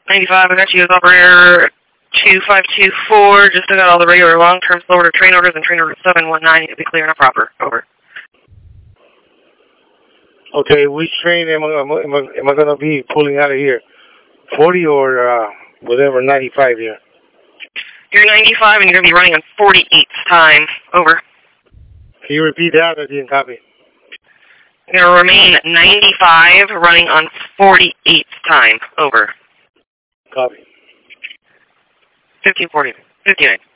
95, I got you as operator 2524. Just got all the regular long-term slow order train orders, and train order 719 to be clear and proper. Over. Okay, which train am I going to be pulling out of here? 40 or whatever, 95 here? You're 95 and you're going to be running on 48th time. Over. Can you repeat that? I didn't copy. You're going to remain 95 running on 48th time. Over. Copy. 1540. 59.